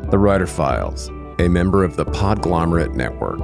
The Writer Files, a member of the Podglomerate Network.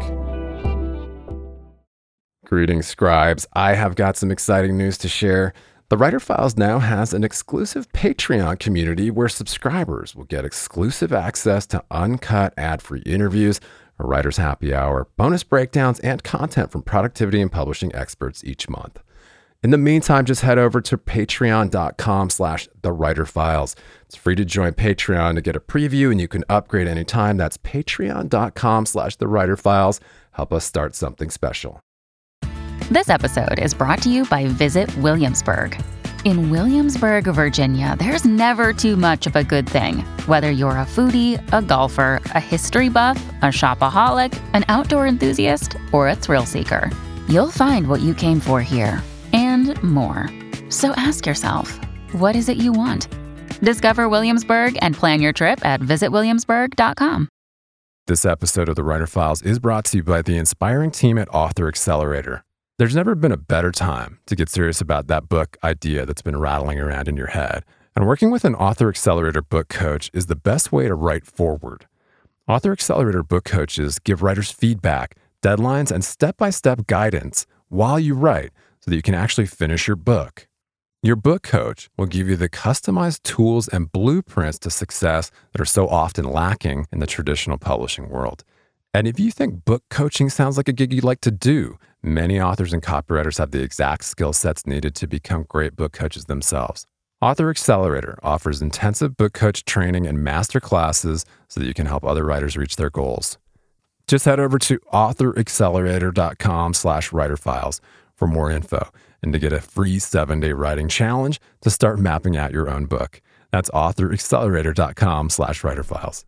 Greetings, scribes. I have got some exciting news to share. The Writer Files now has an exclusive Patreon community where subscribers will get exclusive access to uncut ad-free interviews, a writer's happy hour, bonus breakdowns, and content from productivity and publishing experts each month. In the meantime, just head over to patreon.com/thewriterfiles. It's free to join Patreon to get a preview, and you can upgrade anytime. That's patreon.com/thewriterfiles. Help us start something special. This episode is brought to you by Visit Williamsburg. In Williamsburg, Virginia, there's never too much of a good thing. Whether you're a foodie, a golfer, a history buff, a shopaholic, an outdoor enthusiast, or a thrill seeker, you'll find what you came for here and more. So ask yourself, what is it you want? Discover Williamsburg and plan your trip at visitwilliamsburg.com. This episode of The Writer Files is brought to you by the inspiring team at Author Accelerator. There's never been a better time to get serious about that book idea that's been rattling around in your head. And working with an Author Accelerator book coach is the best way to write forward. Author Accelerator book coaches give writers feedback, deadlines, and step-by-step guidance while you write so that you can actually finish your book. Your book coach will give you the customized tools and blueprints to success that are so often lacking in the traditional publishing world. And if you think book coaching sounds like a gig you'd like to do, many authors and copywriters have the exact skill sets needed to become great book coaches themselves. Author Accelerator offers intensive book coach training and master classes so that you can help other writers reach their goals. Just head over to authoraccelerator.com/writerfiles for more info and to get a free 7-day writing challenge to start mapping out your own book. That's authoraccelerator.com/writerfiles.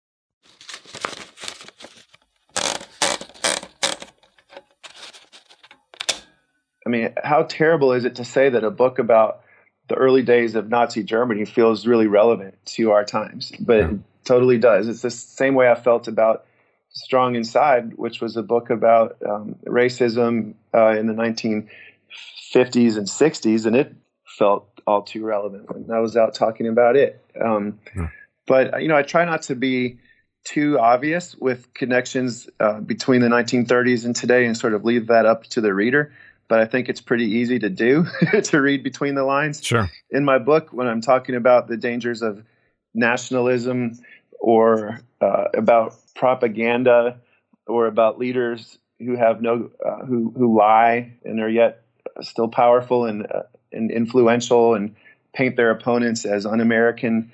I mean, how terrible is it to say that a book about the early days of Nazi Germany feels really relevant to our times? But it totally does. It's the same way I felt about Strong Inside, which was a book about racism in the 1950s and 60s, and it felt all too relevant when I was out talking about it. But, you know, I try not to be too obvious with connections between the 1930s and today and sort of leave that up to the reader. But I think it's pretty easy to do, to read between the lines. Sure. In my book, when I'm talking about the dangers of nationalism or about propaganda or about leaders who have who lie and are yet still powerful and influential and paint their opponents as un-American.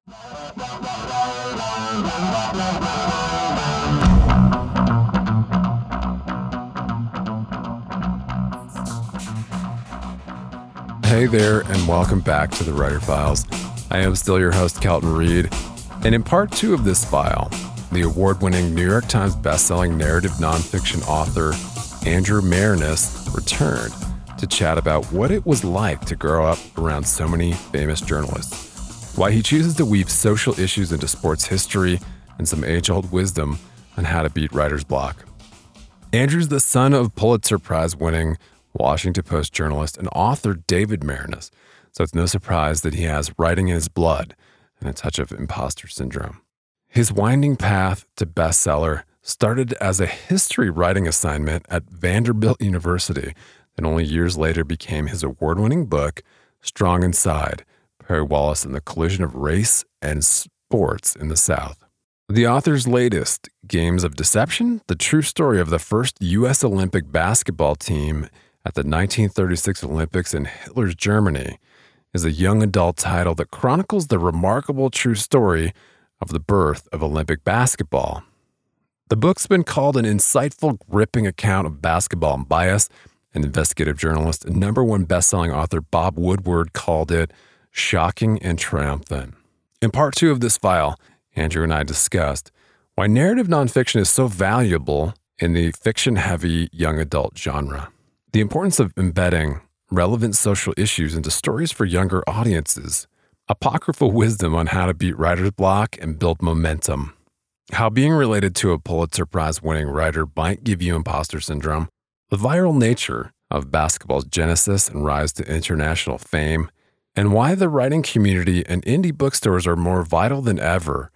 Hey there, and welcome back to The Writer Files. I am still your host, Kelton Reid, and in part 2 of this file, the award-winning New York Times bestselling narrative nonfiction author Andrew Maraniss returned to chat about what it was like to grow up around so many famous journalists, why he chooses to weave social issues into sports history, and some age-old wisdom on how to beat writer's block. Andrew's the son of Pulitzer Prize-winning Washington Post journalist and author David Maraniss, so it's no surprise that he has writing in his blood and a touch of imposter syndrome. His winding path to bestseller started as a history writing assignment at Vanderbilt University, and only years later became his award-winning book, Strong Inside, Perry Wallace and the Collision of Race and Sports in the South. The author's latest, Games of Deception, the true story of the first U.S. Olympic basketball team at the 1936 Olympics in Hitler's Germany, is a young adult title that chronicles the remarkable true story of the birth of Olympic basketball. The book's been called an insightful, gripping account of basketball and bias, and investigative journalist and #1 best-selling author Bob Woodward called it shocking and triumphant. In part 2 of this file, Andrew and I discussed why narrative nonfiction is so valuable in the fiction-heavy young adult genre, the importance of embedding relevant social issues into stories for younger audiences, apocryphal wisdom on how to beat writer's block and build momentum, how being related to a Pulitzer Prize-winning writer might give you imposter syndrome, the viral nature of basketball's genesis and rise to international fame, and why the writing community and indie bookstores are more vital than ever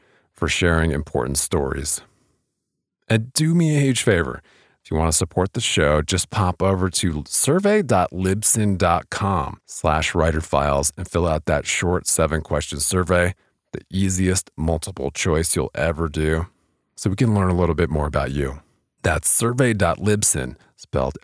for sharing important stories. And do me a huge favor. If you want to support the show, just pop over to survey.libsyn.com/writerfiles and fill out that short 7-question survey, the easiest multiple choice you'll ever do, so we can learn a little bit more about you. That's survey.libsyn, spelled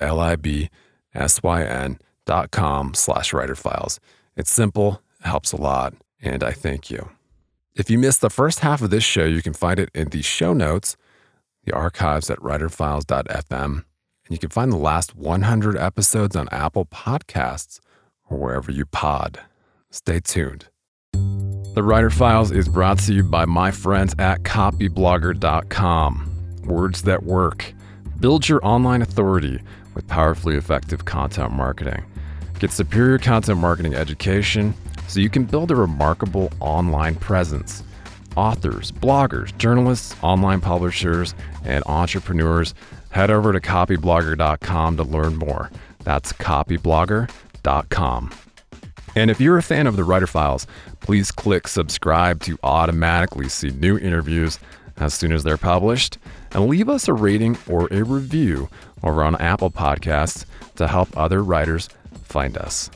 libsyn.com/writerfiles. It's simple, it helps a lot, and I thank you. If you missed the first half of this show, you can find it in the show notes, the archives at writerfiles.fm, and you can find the last 100 episodes on Apple Podcasts or wherever you pod. Stay tuned. The Writer Files is brought to you by my friends at copyblogger.com. Words that work. Build your online authority with powerfully effective content marketing. Get superior content marketing education so you can build a remarkable online presence. Authors, bloggers, journalists, online publishers, and entrepreneurs, head over to copyblogger.com to learn more. That's copyblogger.com. And if you're a fan of the Writer Files, please click subscribe to automatically see new interviews as soon as they're published, and leave us a rating or a review over on Apple Podcasts to help other writers find us.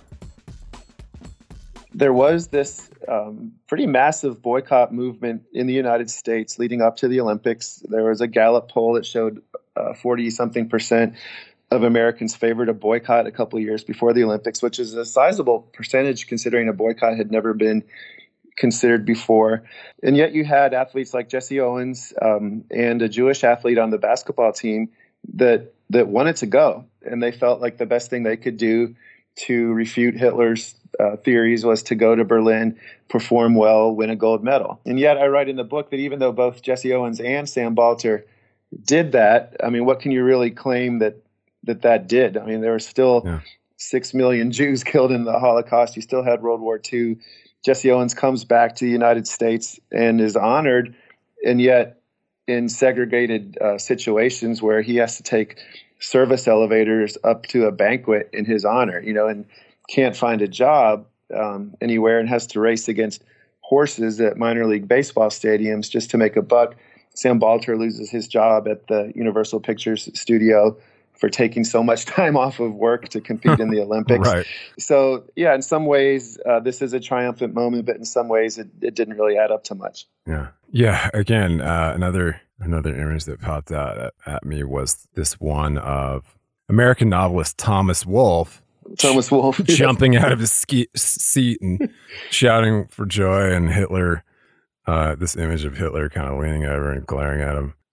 There was this pretty massive boycott movement in the United States leading up to the Olympics. There was a Gallup poll that showed 40-something% of Americans favored a boycott a couple of years before the Olympics, which is a sizable percentage considering a boycott had never been considered before. And yet you had athletes like Jesse Owens and a Jewish athlete on the basketball team that wanted to go. And they felt like the best thing they could do to refute Hitler's theories was to go to Berlin, perform well, win a gold medal. And yet I write in the book that even though both Jesse Owens and Sam Balter did that, I mean, what can you really claim that did? I mean, there were still 6 million Jews killed in the Holocaust. You still had World War II. Jesse Owens comes back to the United States and is honored, and yet in segregated situations where he has to take service elevators up to a banquet in his honor, and can't find a job anywhere and has to race against horses at minor league baseball stadiums just to make a buck. Sam Balter loses his job at the Universal Pictures studio for taking so much time off of work to compete in the Olympics. Right. So, yeah, in some ways, this is a triumphant moment, but in some ways, it didn't really add up to much. Yeah. Yeah. Again, another image that popped out at me was this one of American novelist Thomas Wolfe. Jumping out of his seat and shouting for joy, and Hitler, this image of Hitler kind of leaning over and glaring at him.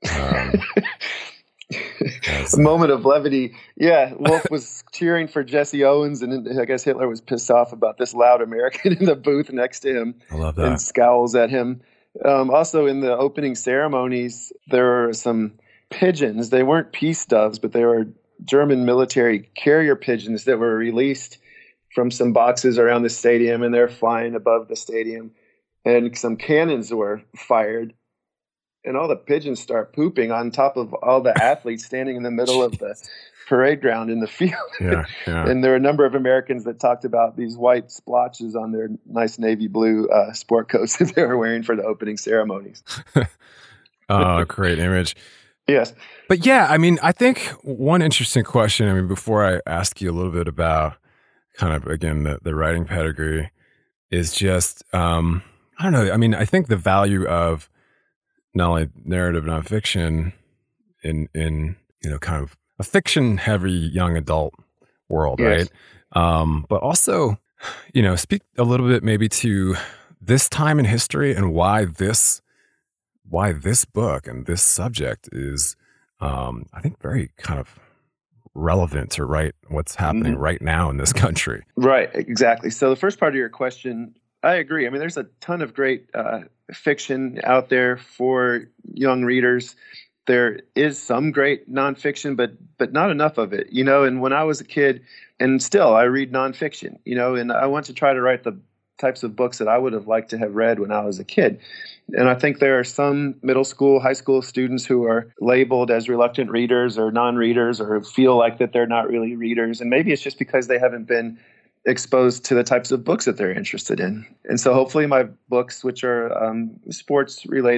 A moment of levity. Yeah, Wolfe was cheering for Jesse Owens, and I guess Hitler was pissed off about this loud American in the booth next to him. I love that. And scowls at him. Also, in the opening ceremonies, there were some pigeons. They weren't peace doves, but they were German military carrier pigeons that were released from some boxes around the stadium, and they're flying above the stadium. And some cannons were fired. And all the pigeons start pooping on top of all the athletes standing in the middle of the parade ground in the field. Yeah. And there were a number of Americans that talked about these white splotches on their nice navy blue sport coats that they were wearing for the opening ceremonies. Oh, great image. Yes. But yeah, I mean, I think one interesting question, before I ask you a little bit about kind of, again, the writing pedigree is just, I don't know. I mean, I think the value of not only narrative nonfiction in kind of a fiction heavy young adult world, yes. Right? But also, speak a little bit maybe to this time in history and why this book and this subject is, I think, very kind of relevant to what's happening right now in this country. Right, exactly. So the first part of your question, I agree. I mean, there's a ton of great fiction out there for young readers. There is some great nonfiction, but not enough of it, And when I was a kid, and still I read nonfiction, and I want to try to write the types of books that I would have liked to have read when I was a kid. And I think there are some middle school, high school students who are labeled as reluctant readers or non-readers or feel like that they're not really readers. And maybe it's just because they haven't been exposed to the types of books that they're interested in. And so hopefully my books, which are sports related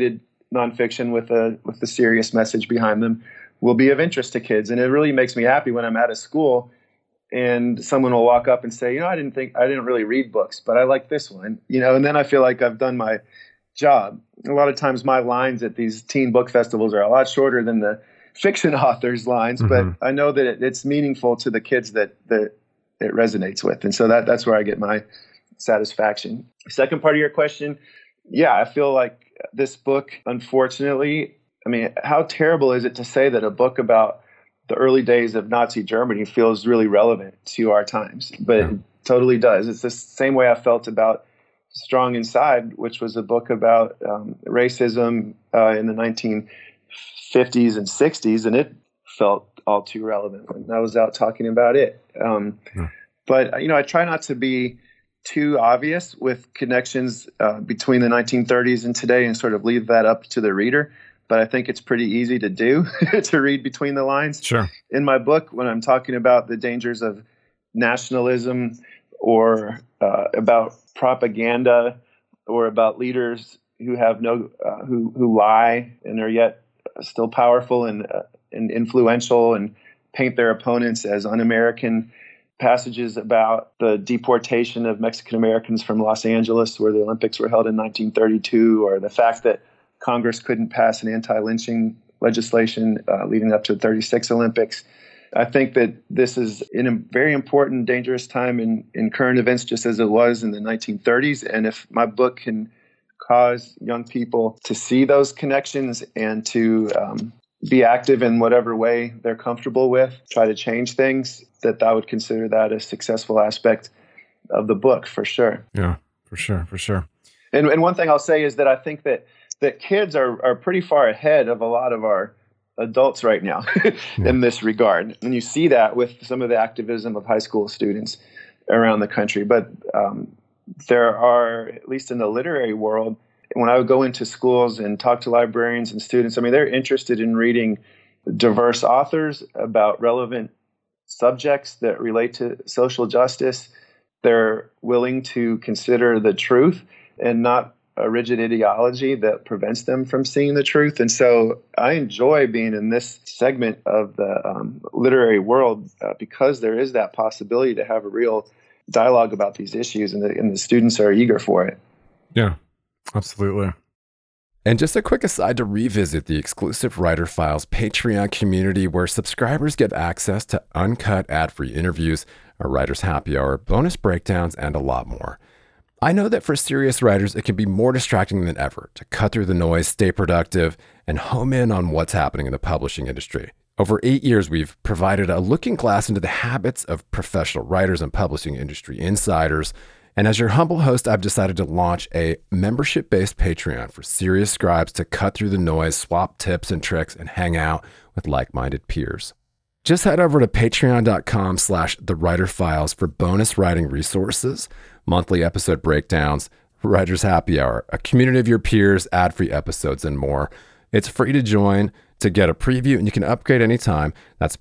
nonfiction with a serious message behind them will be of interest to kids. And it really makes me happy when I'm at a school and someone will walk up and say, I didn't really read books, but I like this one, and then I feel like I've done my job. A lot of times my lines at these teen book festivals are a lot shorter than the fiction authors' lines, but I know that it's meaningful to the kids that it resonates with. And so that's where I get my satisfaction. Second part of your question, yeah, I feel like this book, unfortunately, how terrible is it to say that a book about the early days of Nazi Germany feels really relevant to our times, but it totally does. It's the same way I felt about Strong Inside, which was a book about racism in the 1950s and 60s, and it felt all too relevant when I was out talking about it. But, I try not to be too obvious with connections between the 1930s and today and sort of leave that up to the reader. But I think it's pretty easy to do, to read between the lines. Sure. In my book, when I'm talking about the dangers of nationalism or about propaganda or about leaders who have who lie and are yet still powerful and influential and paint their opponents as un-American, passages about the deportation of Mexican Americans from Los Angeles, where the Olympics were held in 1932, or the fact that Congress couldn't pass an anti-lynching legislation leading up to the 36 Olympics. I think that this is in a very important, dangerous time in current events, just as it was in the 1930s. And if my book can cause young people to see those connections and to be active in whatever way they're comfortable with, try to change things, that I would consider that a successful aspect of the book, for sure. Yeah, for sure. And one thing I'll say is that I think that kids are pretty far ahead of a lot of our adults right now in this regard. And you see that with some of the activism of high school students around the country. But there are, at least in the literary world, when I would go into schools and talk to librarians and students, they're interested in reading diverse authors about relevant subjects that relate to social justice. They're willing to consider the truth and not a rigid ideology that prevents them from seeing the truth. And so I enjoy being in this segment of the literary world because there is that possibility to have a real dialogue about these issues, and the students are eager for it. Yeah, absolutely. And just a quick aside to revisit the exclusive Writer Files Patreon community, where subscribers get access to uncut ad-free interviews, a writer's happy hour, bonus breakdowns, and a lot more. I know that for serious writers, it can be more distracting than ever to cut through the noise, stay productive, and home in on what's happening in the publishing industry. Over 8 years, we've provided a looking glass into the habits of professional writers and publishing industry insiders. And as your humble host, I've decided to launch a membership-based Patreon for serious scribes to cut through the noise, swap tips and tricks, and hang out with like-minded peers. Just head over to patreon.com/thewriterfiles for bonus writing resources, monthly episode breakdowns, writer's happy hour, a community of your peers, ad-free episodes, and more. It's free to join, to get a preview, and you can upgrade anytime. That's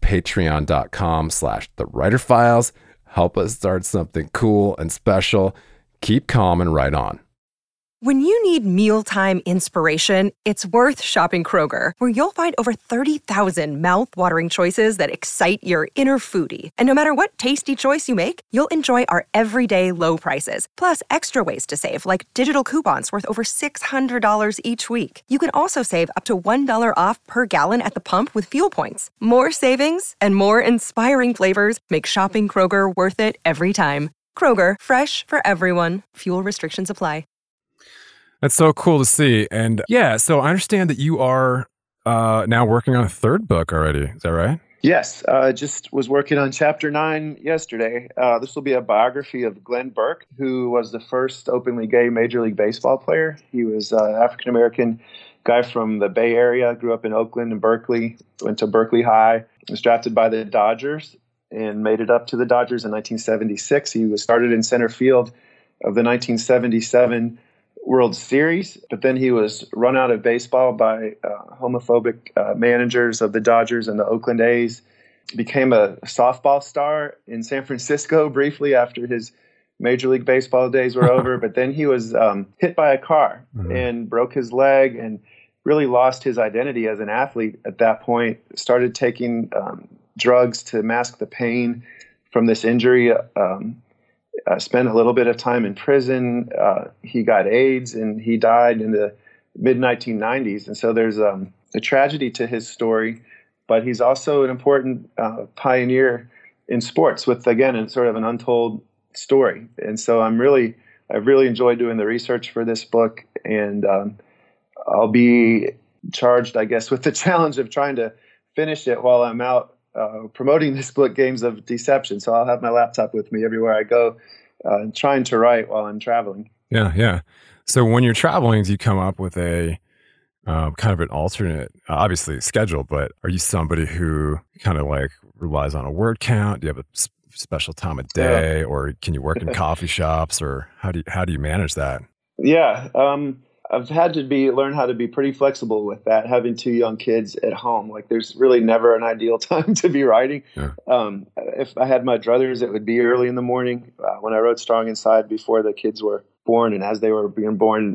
patreon.com/thewriterfiles. Help us start something cool and special. Keep calm and write on. When you need mealtime inspiration, it's worth shopping Kroger, where you'll find over 30,000 mouth-watering choices that excite your inner foodie. And no matter what tasty choice you make, you'll enjoy our everyday low prices, plus extra ways to save, like digital coupons worth over $600 each week. You can also save up to $1 off per gallon at the pump with fuel points. More savings and more inspiring flavors make shopping Kroger worth it every time. Kroger, fresh for everyone. Fuel restrictions apply. That's so cool to see. And yeah, so I understand that you are now working on a third book already. Is that right? Yes. Just was working on chapter 9 yesterday. This will be a biography of Glenn Burke, who was the first openly gay Major League Baseball player. He was an African-American guy from the Bay Area, grew up in Oakland and Berkeley, went to Berkeley High, was drafted by the Dodgers and made it up to the Dodgers in 1976. He was started in center field of the 1977 World Series, but then he was run out of baseball by homophobic managers of the Dodgers and the Oakland A's. Became a softball star in San Francisco briefly after his Major League Baseball days were over, but then he was hit by a car and broke his leg and really lost his identity as an athlete at that point, started taking drugs to mask the pain from this injury, spent a little bit of time in prison. He got AIDS and he died in the mid-1990s. And so there's a tragedy to his story, but he's also an important pioneer in sports with, again, sort of an untold story. And so I've really enjoyed doing the research for this book, and I'll be charged, I guess, with the challenge of trying to finish it while I'm out promoting this book, Games of Deception. So I'll have my laptop with me everywhere I go, trying to write while I'm traveling. Yeah. So when you're traveling, do you come up with a kind of an alternate, obviously schedule, but are you somebody who kind of like relies on a word count? Do you have a special time of day, or can you work in coffee shops, or how do you manage that? Yeah. I've had to learn how to be pretty flexible with that, having 2 young kids at home. Like, there's really never an ideal time to be writing. Yeah. If I had my druthers, it would be early in the morning. When I wrote Strong Inside before the kids were born, and as they were being born,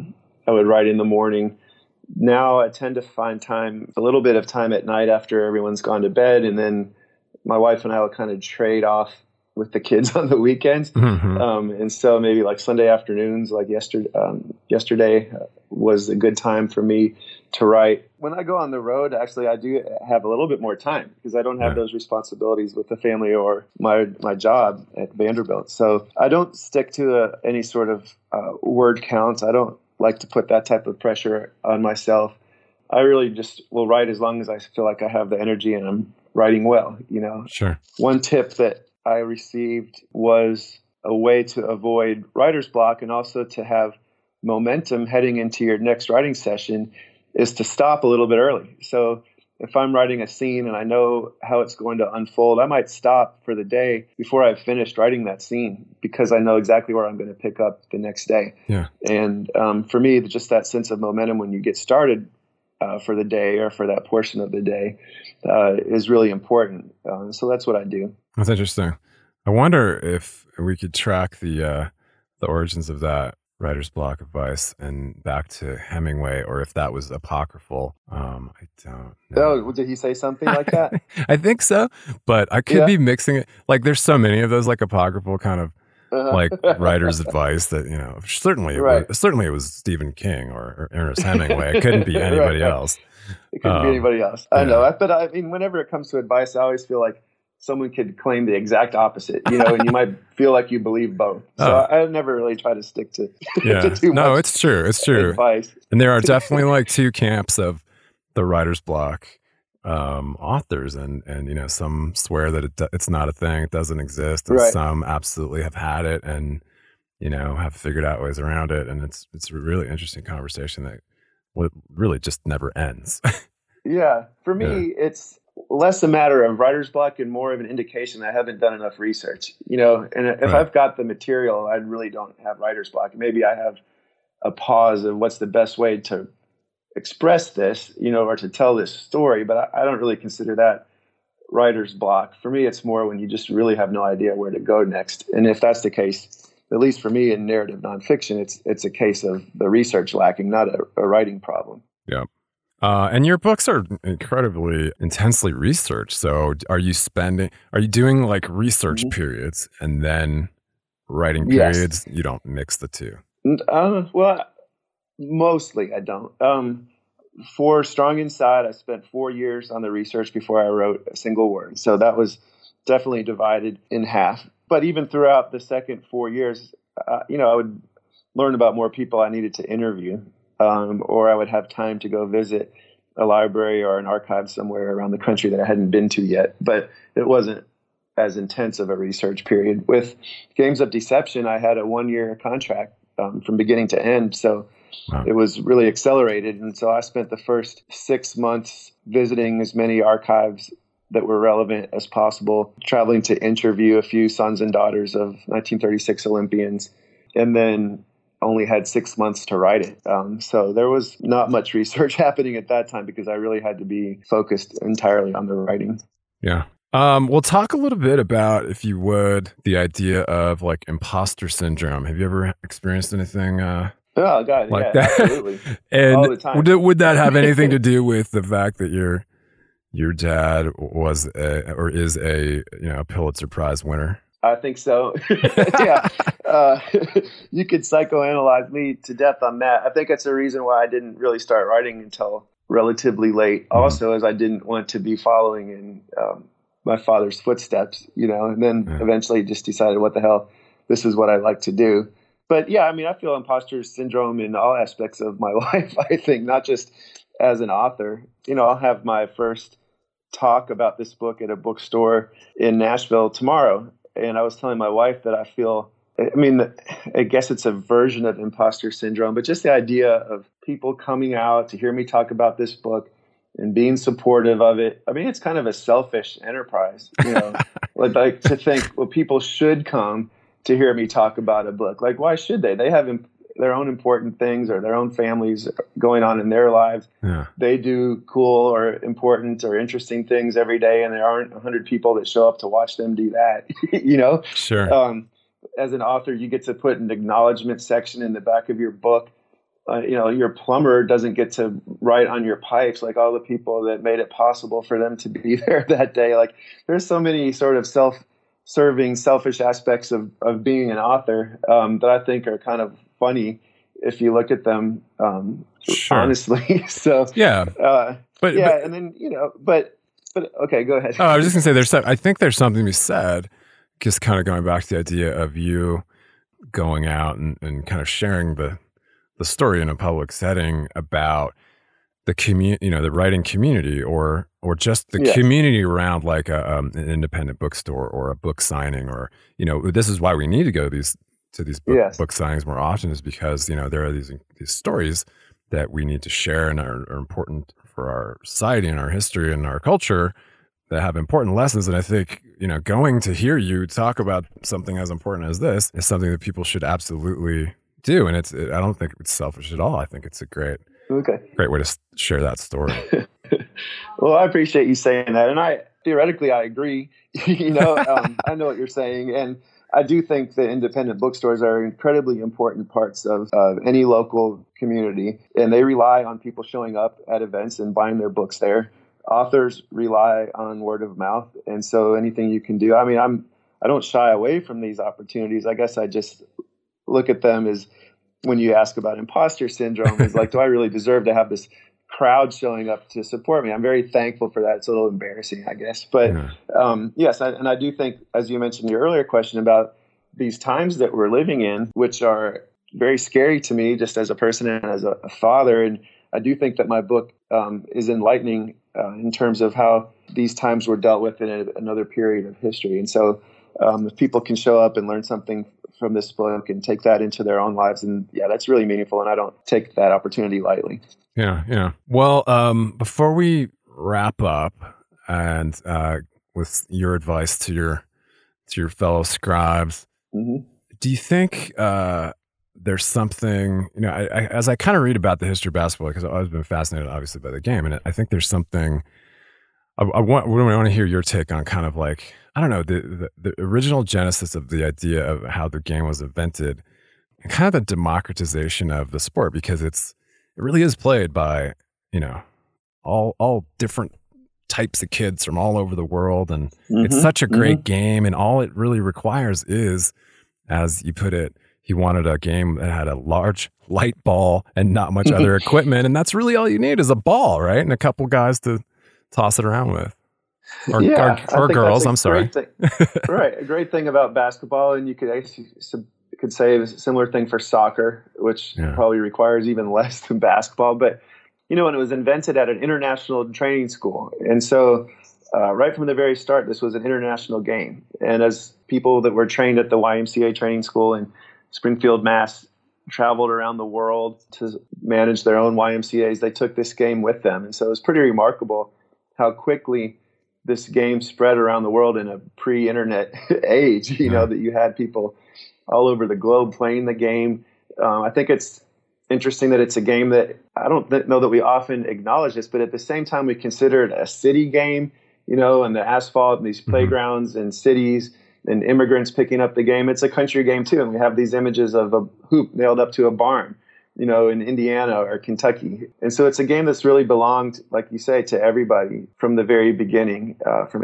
I would write in the morning. Now I tend to find a little bit of time at night after everyone's gone to bed, and then my wife and I will kind of trade off with the kids on the weekends. Mm-hmm. And so maybe like Sunday afternoons, like yesterday was a good time for me to write. When I go on the road, actually, I do have a little bit more time because I don't have those responsibilities with the family or my job at Vanderbilt. So I don't stick to any sort of word counts. I don't like to put that type of pressure on myself. I really just will write as long as I feel like I have the energy and I'm writing well, Sure. One tip that I received was a way to avoid writer's block and also to have momentum heading into your next writing session is to stop a little bit early. So if I'm writing a scene and I know how it's going to unfold, I might stop for the day before I've finished writing that scene because I know exactly where I'm going to pick up the next day. Yeah. And for me, just that sense of momentum when you get started for the day or for that portion of the day is really important. So that's what I do. That's interesting. I wonder if we could track the origins of that writer's block advice and back to Hemingway, or if that was apocryphal. I don't know. Oh, did he say something like that? I think so, but I could be mixing it. Like, there's so many of those like apocryphal kind of like writer's advice that, certainly it was Stephen King or Ernest Hemingway. It couldn't be anybody else. It couldn't be anybody else. I know. But I mean, whenever it comes to advice, I always feel like someone could claim the exact opposite, and you might feel like you believe both. So I never really try to stick to, to too much. No, it's true. It's true. Advice. And there are definitely like two camps of the writer's block authors, and some swear that it's not a thing, it doesn't exist, and some absolutely have had it and have figured out ways around it, and it's a really interesting conversation that really just never ends. Yeah, for me, it's less a matter of writer's block and more of an indication that I haven't done enough research. And if I've got the material, I really don't have writer's block. Maybe I have a pause of what's the best way to express this, or to tell this story, but I don't really consider that writer's block. For me, it's more when you just really have no idea where to go next. And if that's the case, at least for me in narrative nonfiction, it's a case of the research lacking, not a writing problem. Yeah. And your books are incredibly intensely researched. So are you doing like research periods and then writing periods? You don't mix the two? Well, mostly I don't. For Strong Inside, I spent 4 years on the research before I wrote a single word. So that was definitely divided in half. But even throughout the second 4 years, I would learn about more people I needed to interview. Or I would have time to go visit a library or an archive somewhere around the country that I hadn't been to yet. But it wasn't as intense of a research period. With Games of Deception, I had a 1-year contract from beginning to end. So it was really accelerated. And so I spent the first 6 months visiting as many archives that were relevant as possible, traveling to interview a few sons and daughters of 1936 Olympians, and then only had 6 months to write it. So there was not much research happening at that time because I really had to be focused entirely on the writing. Yeah. We'll talk a little bit about, if you would, the idea of like imposter syndrome. Have you ever experienced anything Oh God, like yeah, that. absolutely. And all the time. would that have anything to do with the fact that your dad was or is a Pulitzer Prize winner? I think so. Yeah. You could psychoanalyze me to death on that. I think that's the reason why I didn't really start writing until relatively late. Also, as I didn't want to be following in my father's footsteps, and then eventually just decided, what the hell, this is what I like to do. But yeah, I mean, I feel imposter syndrome in all aspects of my life, I think, not just as an author. I'll have my first talk about this book at a bookstore in Nashville tomorrow. And I was telling my wife that I guess it's a version of imposter syndrome, but just the idea of people coming out to hear me talk about this book and being supportive of it. I mean, it's kind of a selfish enterprise, like to think, well, people should come to hear me talk about a book. Like, why should they? They have their own important things or their own families going on in their lives. Yeah. They do cool or important or interesting things every day, and there aren't 100 people that show up to watch them do that. Sure. As an author, you get to put an acknowledgement section in the back of your book. Your plumber doesn't get to write on your pipes like all the people that made it possible for them to be there that day. Like, there's so many sort of self-serving, selfish aspects of being an author that I think are kind of funny if you look at them honestly. So yeah, but and then but okay, go ahead. Oh, I was just gonna say I think there's something to be said, just kind of going back to the idea of you going out and kind of sharing the story in a public setting about the community, the writing community, or just the community around like an independent bookstore or a book signing, or this is why we need to go to these book signings more often, is because there are these stories that we need to share and are important for our society and our history and our culture, that have important lessons. And I think going to hear you talk about something as important as this is something that people should absolutely do. And I don't think it's selfish at all. I think it's a great way to share that story. Well, I appreciate you saying that, and I agree. I know what you're saying, and I do think that independent bookstores are incredibly important parts of any local community, and they rely on people showing up at events and buying their books there. Authors rely on word of mouth, and so anything you can do. I mean, I don't shy away from these opportunities. I guess I just look at them as, when you ask about imposter syndrome, is like, do I really deserve to have this crowd showing up to support me? I'm very thankful for that. It's a little embarrassing, I guess. But yes, I do think, as you mentioned in your earlier question about these times that we're living in, which are very scary to me just as a person and as a father. And I do think that my book is enlightening in terms of how these times were dealt with in another period of history. And so if people can show up and learn something from this book and take that into their own lives, and that's really meaningful. And I don't take that opportunity lightly. Yeah. Well, before we wrap up, and with your advice to your fellow scribes, do you think there's something, as I kind of read about the history of basketball, because I've always been fascinated, obviously, by the game, and I think there's something I want to hear your take on, kind of like, I don't know, the original genesis of the idea of how the game was invented, and kind of the democratization of the sport, because it really is played by, all different types of kids from all over the world. And it's such a great game. And all it really requires is, as you put it, he wanted a game that had a large light ball and not much other equipment. And that's really all you need, is a ball, right? And a couple guys to toss it around with. Or girls, I'm sorry. Right. A great thing about basketball, and you could say a similar thing for soccer, which probably requires even less than basketball. But, when it was invented at an international training school. And so right from the very start, this was an international game. And as people that were trained at the YMCA training school in Springfield, Mass, traveled around the world to manage their own YMCAs, they took this game with them. And so it was pretty remarkable how quickly this game spread around the world in a pre-internet age, that you had people all over the globe playing the game. I think it's interesting that it's a game that I don't know that we often acknowledge this, but at the same time we consider it a city game, and the asphalt and these playgrounds and cities and immigrants picking up the game. It's a country game too. And we have these images of a hoop nailed up to a barn. in Indiana or Kentucky. And so it's a game that's really belonged, like you say, to everybody from the very beginning, from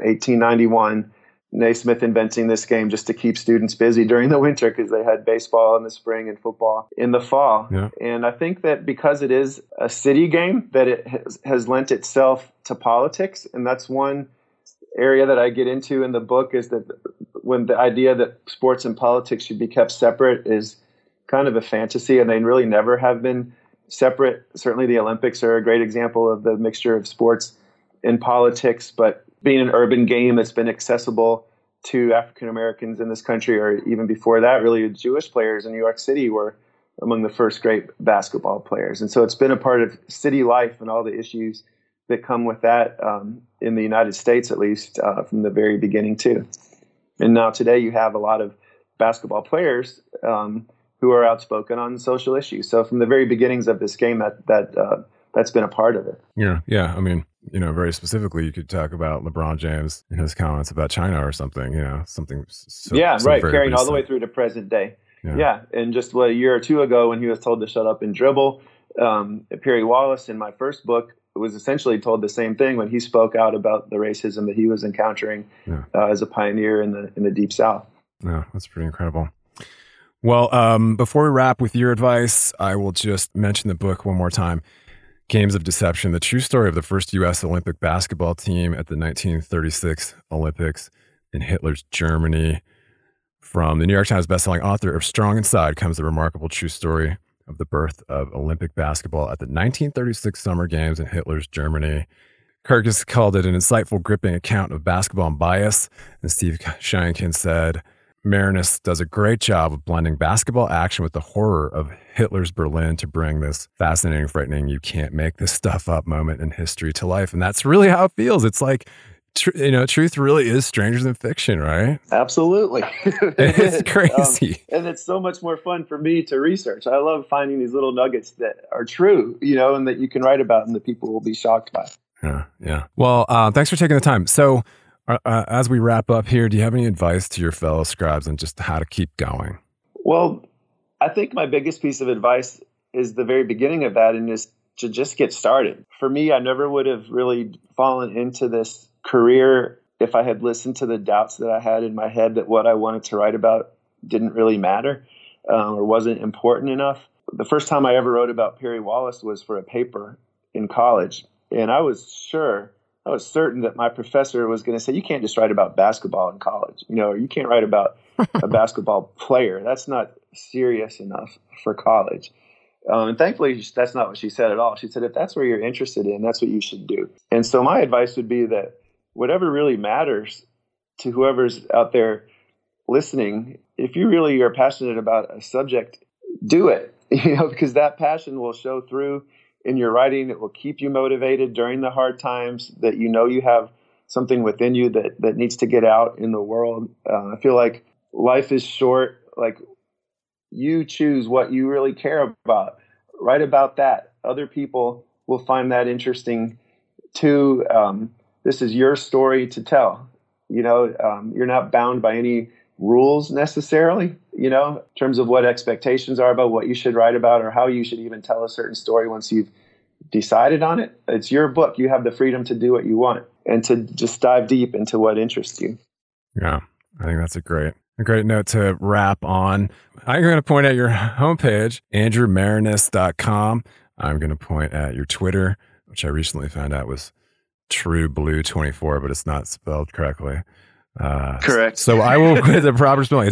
1891. Naismith inventing this game just to keep students busy during the winter because they had baseball in the spring and football in the fall. Yeah. And I think that because it is a city game, that it has lent itself to politics. And that's one area that I get into in the book, is that when the idea that sports and politics should be kept separate is kind of a fantasy, and they really never have been separate. Certainly the Olympics are a great example of the mixture of sports and politics, but being an urban game that's been accessible to African Americans in this country, or even before that, really Jewish players in New York City were among the first great basketball players. And so it's been a part of city life and all the issues that come with that in the United States, at least from the very beginning too. And now today you have a lot of basketball players who are outspoken on social issues. So from the very beginnings of this game, that's been a part of it. Yeah. I mean, very specifically, you could talk about LeBron James and his comments about China or something, something. Right. Carrying all the way through to present day. Yeah. And just a year or two ago, when he was told to shut up and dribble, Perry Wallace in my first book was essentially told the same thing when he spoke out about the racism that he was encountering as a pioneer in the Deep South. Yeah, that's pretty incredible. Well, before we wrap with your advice, I will just mention the book one more time. Games of Deception, the true story of the first U.S. Olympic basketball team at the 1936 Olympics in Hitler's Germany. From the New York Times bestselling author of Strong Inside comes the remarkable true story of the birth of Olympic basketball at the 1936 Summer Games in Hitler's Germany. Kirkus called it an insightful, gripping account of basketball and bias, and Steve Sheinkin said, Marinus does a great job of blending basketball action with the horror of Hitler's Berlin to bring this fascinating, frightening, you can't make this stuff up moment in history to life. And that's really how it feels. It's like, truth really is stranger than fiction, right? Absolutely. It's crazy. And it's so much more fun for me to research. I love finding these little nuggets that are true, and that you can write about and that people will be shocked by. Yeah. Well, thanks for taking the time. So, as we wrap up here, do you have any advice to your fellow scribes on just how to keep going? Well, I think my biggest piece of advice is the very beginning of that, and is to just get started. For me, I never would have really fallen into this career if I had listened to the doubts that I had in my head that what I wanted to write about didn't really matter or wasn't important enough. The first time I ever wrote about Perry Wallace was for a paper in college, and I was certain that my professor was going to say, you can't just write about basketball in college, or you can't write about a basketball player. That's not serious enough for college. And thankfully, that's not what she said at all. She said, if that's where you're interested in, that's what you should do. And so my advice would be that whatever really matters to whoever's out there listening, if you really are passionate about a subject, do it, because that passion will show through in your writing. It will keep you motivated during the hard times, that you have something within you that needs to get out in the world. I feel like life is short. Like, you choose what you really care about. Write about that. Other people will find that interesting too. This is your story to tell. You're not bound by any rules necessarily, in terms of what expectations are about what you should write about or how you should even tell a certain story once you've decided on it. It's your book. You have the freedom to do what you want and to just dive deep into what interests you. Yeah, I think that's a great note to wrap on. I'm going to point at your homepage, andrewmarinus.com. I'm going to point at your Twitter, which I recently found out was TrueBlue24, but it's not spelled correctly. Correct. So I will with the proper spelling. It's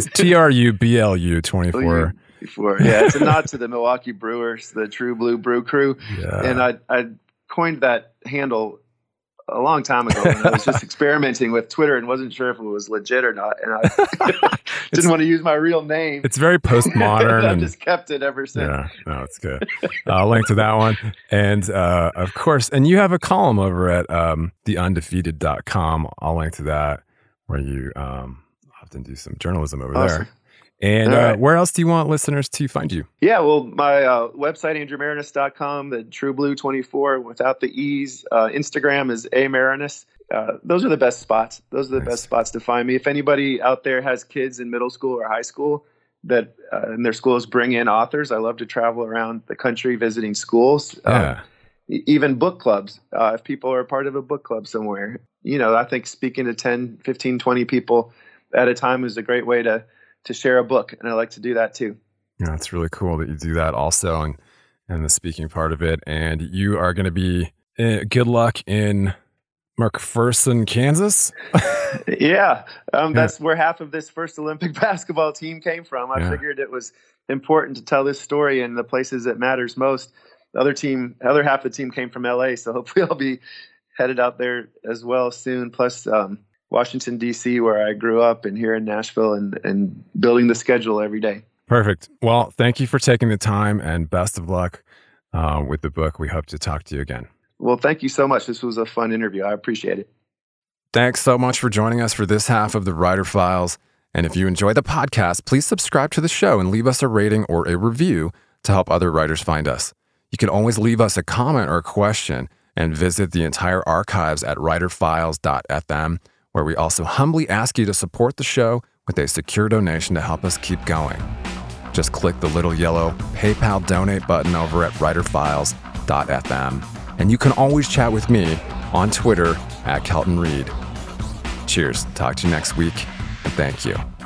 TRUBLU24. Yeah, it's a nod to the Milwaukee Brewers, the True Blue Brew Crew. Yeah. And I coined that handle a long time ago when I was just experimenting with Twitter and wasn't sure if it was legit or not. And I didn't want to use my real name. It's very postmodern. I've just kept it ever since. Yeah, no, it's good. I'll link to that one. And of course, and you have a column over at theundefeated.com. I'll link to that, where you often do some journalism over there. And right. Where else do you want listeners to find you? Yeah, well, my website, andrewmarinus.com, the TrueBlue24 without the E's. Instagram is amarinus. Those are the best spots. Those are the best spots to find me. If anybody out there has kids in middle school or high school, that in their schools bring in authors. I love to travel around the country visiting schools. Yeah. Even book clubs, if people are a part of a book club somewhere. I think speaking to 10, 15, 20 people at a time is a great way to share a book. And I like to do that too. Yeah, it's really cool that you do that also and the speaking part of it. And you are going to be good luck in McPherson, Kansas. Yeah, that's where half of this first Olympic basketball team came from. I figured it was important to tell this story in the places that matters most. The other half of the team came from LA, so hopefully I'll be headed out there as well soon. Plus Washington, D.C., where I grew up, and here in Nashville, and building the schedule every day. Perfect. Well, thank you for taking the time, and best of luck with the book. We hope to talk to you again. Well, thank you so much. This was a fun interview. I appreciate it. Thanks so much for joining us for this half of the Writer Files. And if you enjoy the podcast, please subscribe to the show and leave us a rating or a review to help other writers find us. You can always leave us a comment or a question and visit the entire archives at writerfiles.fm, where we also humbly ask you to support the show with a secure donation to help us keep going. Just click the little yellow PayPal donate button over at writerfiles.fm. And you can always chat with me on Twitter at Kelton Reid. Cheers. Talk to you next week, and thank you.